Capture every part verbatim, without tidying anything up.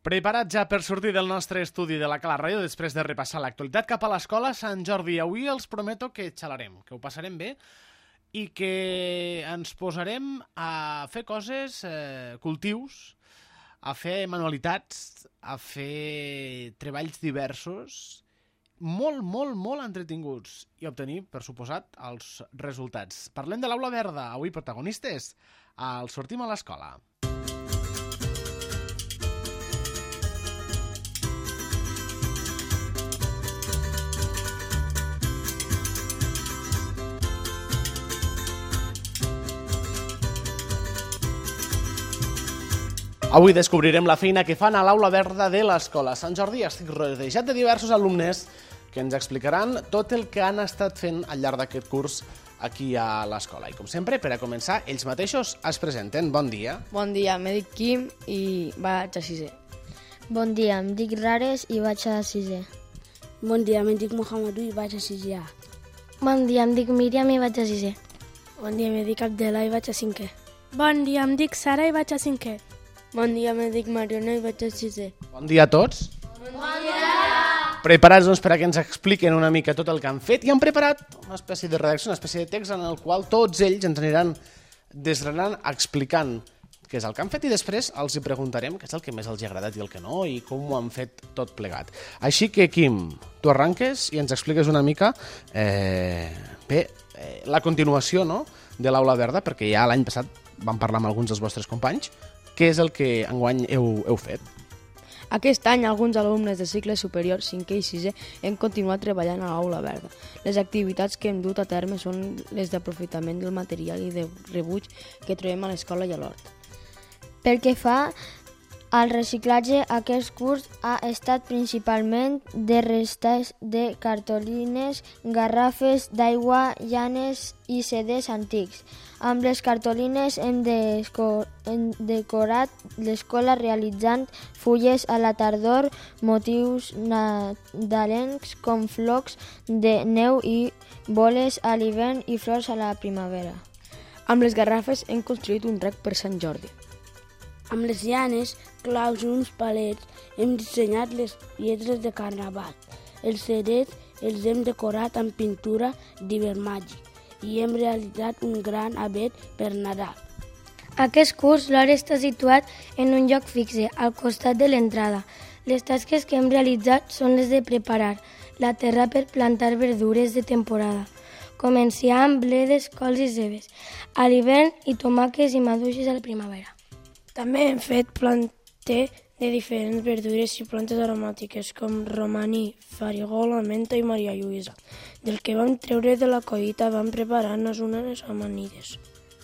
Preparat ja per sortir del nostre estudi de la Cala Ràdio després de repassar l'actualitat cap a l'escola Sant Jordi. Avui els prometo que xalarem, que ho passarem bé i que ens posarem a fer coses, eh, cultius, a fer manualitats, a fer treballs diversos, molt, molt, molt entretinguts i obtenir, per suposat, els resultats. Parlem de l'Aula Verda, avui protagonistes, al Sortim a l'Escola. Avui descobrirem la feina que fan a l'Aula Verda de l'Escola Sant Jordi. Estic rodejat de diversos alumnes que ens explicaran tot el que han estat fent al llarg d'aquest curs aquí a l'escola. I com sempre, per a començar, ells mateixos es presenten. Bon dia. Bon dia, em dic Quim i vaig a sisè. Bon dia, em dic Rares i vaig a sisè. Bon dia, em dic Mohamedou i vaig a sisè A. Bon dia, em dic Míriam i vaig a sisè. Bon dia, em dic Abdela i vaig a cinquè. Bon dia, em dic Sara i vaig a cinquè. Bon dia, em dic Mariona i vaig a sisè. Bon dia a tots. Bon dia! Preparats doncs, per a que ens expliquen una mica tot el que han fet i han preparat una espècie de redacció, una espècie de text en el qual tots ells ens aniran desgranant, explicant què és el que han fet i després els hi preguntarem què és el que més els ha agradat i el que no i com ho han fet tot plegat. Així que, Quim, tu arranques i ens expliques una mica eh, bé, eh, la continuació, no?, de l'Aula Verda, perquè ja l'any passat vam parlar amb alguns dels vostres companys. Què és el que enguany heu, heu fet? Aquest any, alguns alumnes de cicle superior, cinquè i sisè, hem continuat treballant a l'Aula Verda. Les activitats que hem dut a terme són les d'aprofitament del material i de rebuig que trobem a l'escola i a l'hort. Pel que fa al reciclatge, aquest curs ha estat principalment de restes de cartolines, garrafes d'aigua, llanes i C Ds antics. Amb les cartolines hem, hem decorat l'escola realitzant fulles a la tardor, motius nadalencs com flocs de neu i boles a l'hivern i flors a la primavera. Amb les garrafes hem construït un rec per Sant Jordi. Amb les llanes, claus i uns palets hem dissenyat les lletres de carnaval. Els C Ds els hem decorat amb pintura d'hivern màgic i hem realitzat un gran avet per Nadal. Aquest curs l'hort està situat en un lloc fixe, al costat de l'entrada. Les tasques que hem realitzat són les de preparar la terra per plantar verdures de temporada, com enciam, bledes, cols i cebes, a l'hivern i tomàquets i maduixes a la primavera. També hem fet planter de diferents verdures i plantes aromàtiques com romaní, farigola, menta i Maria Lluïsa. Del que vam treure de la collita vam preparar-nos unes amanides.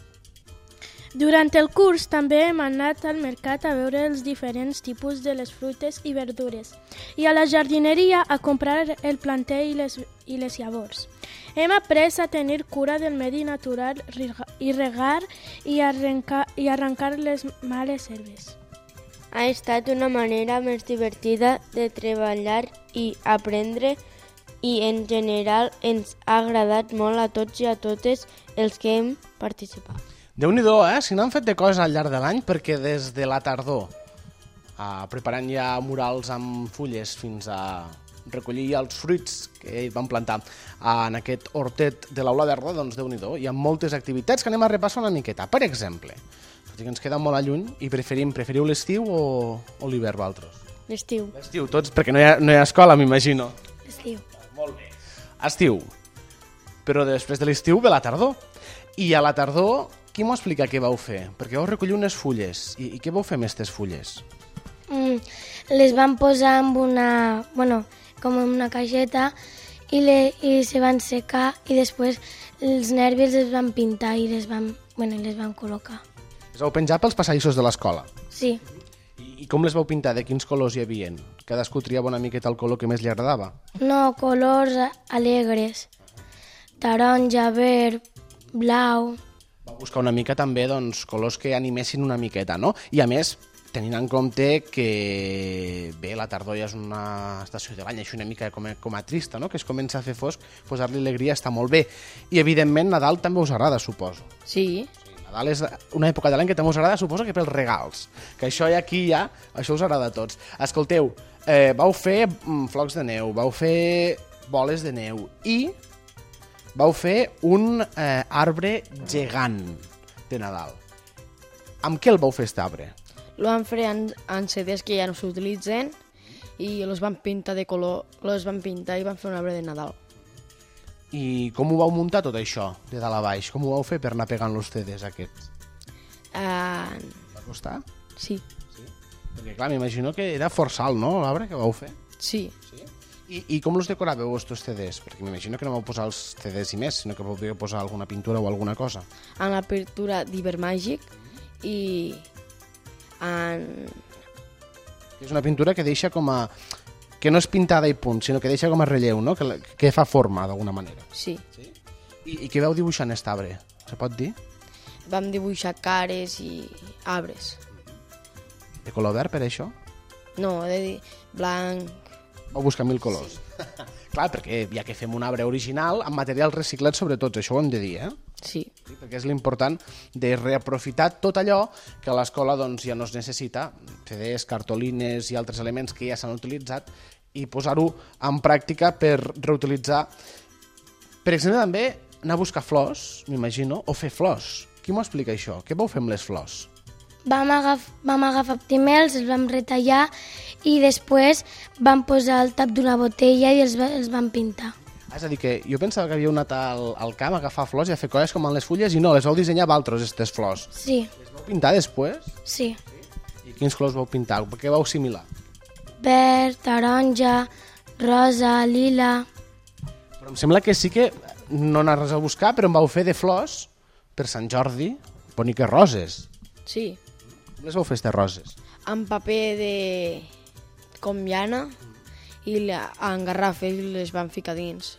Durant el curs també hem anat al mercat a veure els diferents tipus de les fruites i verdures i a la jardineria a comprar el planter i les, i les llavors. Hem après a tenir cura del medi natural i regar i arrencar, i arrencar les males herbes. Ha estat una manera més divertida de treballar i aprendre i en general ens ha agradat molt a tots i a totes els que hem participat. Déu-n'hi-do, eh? Si n'han fet de coses al llarg de l'any, perquè des de la tardor, eh, preparant ja murals amb fulles fins a recollir els fruits que van plantar en aquest hortet de l'Aula Verda, doncs Déu-n'hi-do, hi ha moltes activitats que anem a repassar una miqueta. Per exemple, tot i que ens queda molt a lluny, i preferim, preferiu l'estiu o, o l'hivern, vosaltres? L'estiu. L'estiu, tots, perquè no hi ha, no hi ha escola, m'imagino. L'estiu. Molt bé. Estiu. Però després de l'estiu ve la tardor. I a la tardor, qui m'ho explica què vau fer? Perquè vau recollir unes fulles. I, i què vau fer amb aquestes fulles? Mm, les vam posar en una, bueno, com en una caixeta i, le, i se van secar i després els nervis les van pintar i les van, bueno, les van col·locar. Les vau penjar pels passadissos de l'escola? Sí. I, I com les vau pintar? De quins colors hi havia? Cadascú triava una miqueta el color que més li agradava? No, colors alegres. Taronja, verd, blau. Va buscar una mica també doncs, colors que animessin una miqueta, no? I a més, tenint en compte que bé, la tardor ja és una estació de l'any, així una mica com a, com a trista, no? Que es comença a fer fosc, posar-li alegria està molt bé. I evidentment Nadal també us agrada, suposo. Sí. Sí, Nadal és una època de l'any que també us agrada, suposo que pels regals, que això ja aquí ja, això us agrada a tots. Escolteu, eh, vau fer mm, flocs de neu, vau fer boles de neu i vau fer un eh, arbre gegant de Nadal. Amb què el vau fer aquest arbre? Lo van fer en, en C Ds que ja no s'utilitzen i los van pintar de color, los van pintar i van fer un arbre de Nadal. I com ho vau muntar tot això, de dalt a baix? Com ho vau fer per anar pegant els C Ds aquests? Uh, Va costar? sí, Perquè clar, m'imagino que era força alt, no, l'arbre que vau fer? sí. I, i com els decoràveu, estos C Ds? Perquè m'imagino que no vau posar els C Ds i més, sinó que podríeu posar alguna pintura o alguna cosa. En l'apertura d'Ibermàgic i en... És una pintura que deixa com a... que no és pintada i punt, sinó que deixa com a relleu, no? Que, que fa forma, d'alguna manera. Sí. Sí? I, I què vau dibuixar en aquest arbre? Se pot dir? Vam dibuixar cares i arbres. De color verd, per això? No, de dir blanc... Vau buscar mil colors. Sí. Clar, perquè ja que fem un arbre original, amb materials reciclats sobretot, això ho hem de dir, eh? Sí. Sí, perquè és l'important de reaprofitar tot allò que a l'escola doncs, ja no es necessita, C Ds, cartolines i altres elements que ja s'han utilitzat, i posar-ho en pràctica per reutilitzar. Per exemple, també anar a buscar flors, m'imagino, o fer flors. Qui m'ho explica això? Què vau fer amb les flors? Vam, agaf, vam agafar primer, els vam retallar i després vam posar el tap d'una botella i els, els vam pintar. Ah, és a dir, que jo pensava que havíeu anat al, al camp a agafar flors i a fer coses com en les fulles i no, les vau dissenyar vosaltres, aquestes flors. Sí, Les vau pintar després? sí. I quins colors vau pintar? Què vau similar? Verd, taronja, rosa, lila... Però em sembla que sí que no anar res a buscar, però em vau fer de flors per Sant Jordi, boniques roses. Sí. Com les vau fer, aquestes roses? Amb paper de... com llana i la, en garrafes les van ficar dins.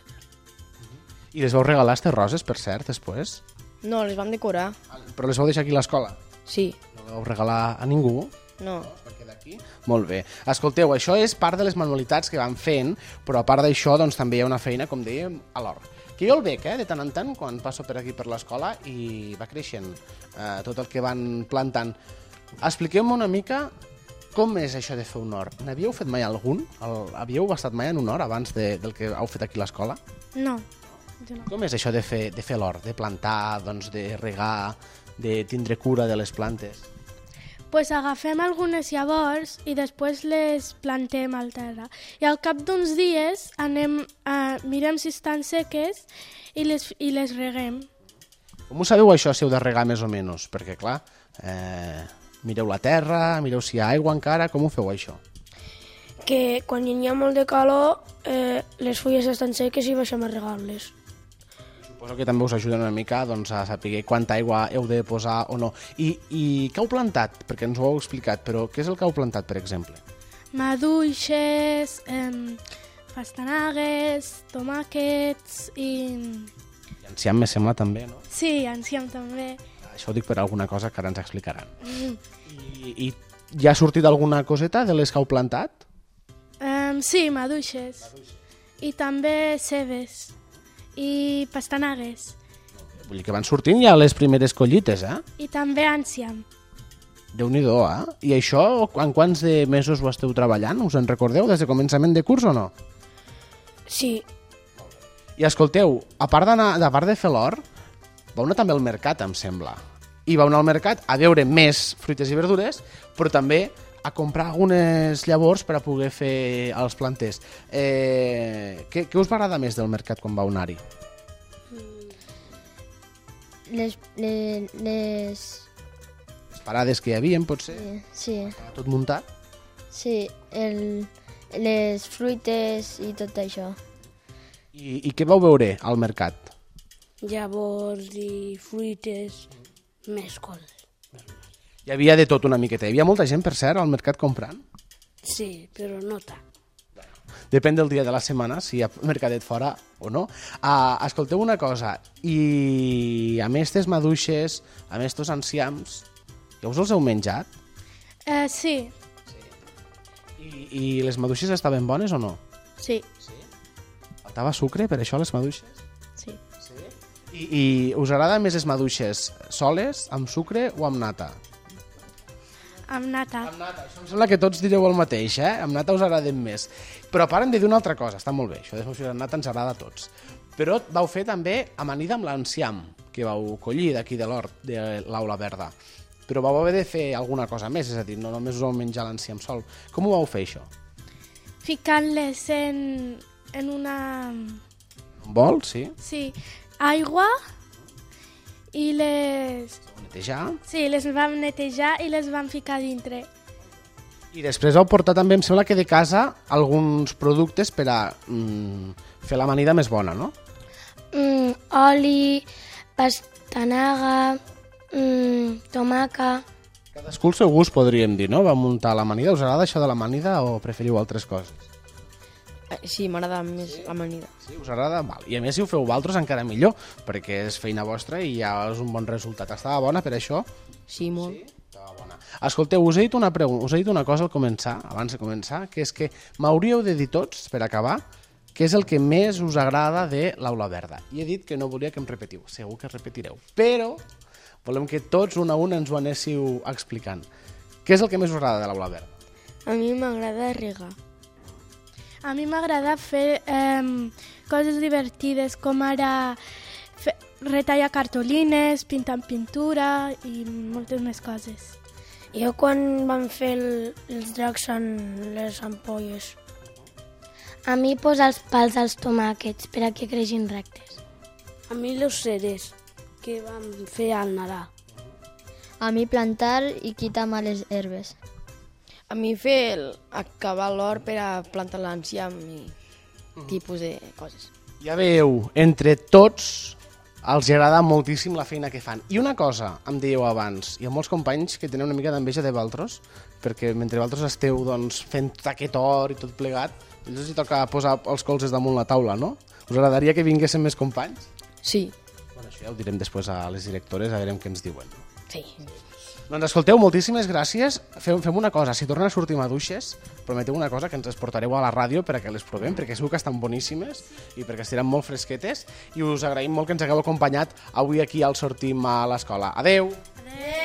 I les vau regalar, aquestes roses, per cert, després? No, les vam decorar. Però les vau deixar aquí a l'escola? Sí. No les vau regalar a ningú? No. Va quedar aquí? Molt bé. Escolteu, això és part de les manualitats que van fent, però a part d'això doncs, també hi ha una feina, com dèiem, a l'hort. Que jo el veig, eh, de tant en tant, quan passo per aquí per l'escola i va creixent eh, tot el que van plantant. Expliqueu-me una mica com és això de fer un hort. N'havíeu fet mai algun? El, havíeu estat mai en un hort abans de, del que heu fet aquí a l'escola? No, jo no. Com és això de fer, de fer l'hort, de plantar, doncs, de regar, de tindre cura de les plantes? Pues agafem algunes llavors i després les plantem al terra. I al cap d'uns dies anem a, mirem si estan seques i les, i les reguem. Com ho sabeu això, si heu de regar més o menys? Perquè, clar, eh, mireu la terra, mireu si hi ha aigua encara, com ho feu això? Que quan hi ha molt de calor, eh, les fulles estan seques i baixem a regar-les. Suposo que també us ajuda una mica doncs, a saber quanta aigua heu de posar o no. I, i què heu plantat? Perquè ens ho heu explicat, però què és el que heu plantat, per exemple? Maduixes, eh, pastanagues, tomàquets i... I enciam, me sembla, també, no? Sí, enciam també. Això ho dic per alguna cosa que ara ens explicaran. I, i ja ha sortit alguna coseta de les que heu plantat? Eh, sí, maduixes. I també cebes. I pastanagues. Vull dir que van sortint ja les primeres collites, eh? I també enciam. Déu-n'hi-do, eh? I això, en quants de mesos ho esteu treballant? Us en recordeu des de començament de curs o no? Sí, I escolteu, a part d'anar, a part de fer l'hort, vau anar també al mercat, em sembla. I vau anar al mercat a veure més fruites i verdures, però també a comprar algunes llavors per a poder fer els planters. Eh, què, què us va agradar més del mercat quan vau anar-hi? Les, les, les... Les parades que hi havia, potser? Sí, Estava tot muntat? sí, el, les fruites i tot això. I, I què vau veure al mercat? Llavors i fruites, més coses. Hi havia de tot una miqueta. Hi havia molta gent, per cert, al mercat comprant? Sí, però no tant. Depèn del dia de la setmana, si hi ha mercadet fora o no. Uh, escolteu una cosa, i amb aquestes maduixes, amb aquests enciams, ja us els heu menjat? Eh, sí, I, I les maduixes estaven bones o no? sí, Faltava sucre per això, les maduixes? sí. I, I us agrada més les maduixes soles, amb sucre o amb nata? Amb nata. Amb nata. Això em sembla que tots direu el mateix, eh? Amb nata us agraden més. Però a part hem de dir una altra cosa, està molt bé, això de maduixes amb nata ens agrada a tots. Però vau fer també amanida amb l'enciam, que vau collir d'aquí de l'hort, de l'Aula Verda. Però vau haver de fer alguna cosa més, és a dir, no només us vau menjar l'enciam sol. Com ho vau fer, això? Ficant-les en, en una... Un bol, sí? Sí, aigua i les... Netejar. Sí, les vam netejar i les vam ficar dintre. I després vau portar també, em sembla que de casa, alguns productes per a mm, fer l'amanida més bona, no? Mm, oli, pastanaga, mm, tomaca... Cadascú el seu gust, podríem dir, no? Va muntar l'amanida. Us agrada això de l'amanida o preferiu altres coses? Sí, m'agrada més l'amanida. Sí, us agrada? Val. I a més, si ho feu vosaltres, encara millor, perquè és feina vostra i ja és un bon resultat. Estava bona per això? Sí, molt. Sí? Estava bona. Escolteu, us he dit una pregunta, us he dit una cosa al començar, abans de començar, que és que m'hauríeu de dir tots, per acabar, què és el que més us agrada de l'Aula Verda. I he dit que no volia que em repetiu, segur que repetireu, però volem que tots un a un ens ho anéssiu explicant. Què és el que més us agrada de l'Aula Verda? A mi m'agrada regar. A mi m'agrada fer eh, coses divertides, com ara fer, retallar cartolines, pintar amb pintura i moltes més coses. Jo quan vam fer el, els dracs en les ampolles. A mi posar els pals als tomàquets per a que creixin rectes. A mi les ceres que vam fer al Nadal. A mi plantar i quitar males herbes. A mi fer el, acabar l'hort per a plantar l'enciam i tipus de coses. Ja veieu, entre tots els agrada moltíssim la feina que fan. I una cosa, em dèieu abans, hi ha molts companys que tenen una mica d'enveja de vosaltres, perquè mentre vosaltres esteu doncs, fent tot aquest or i tot plegat, ells els hi toca posar els colzes damunt la taula, no? Us agradaria que vinguessin més companys? Sí. Bueno, això ja ho direm després a les directores, a veure què ens diuen. Sí. Doncs escolteu, moltíssimes gràcies. Fem, fem una cosa, si tornen a sortir maduixes, prometeu una cosa, que ens les portareu a la ràdio per a que les provem, perquè segur que estan boníssimes i perquè estiran molt fresquetes, i us agraïm molt que ens hagueu acompanyat avui aquí al Sortim a l'escola. Adeu! Adeu!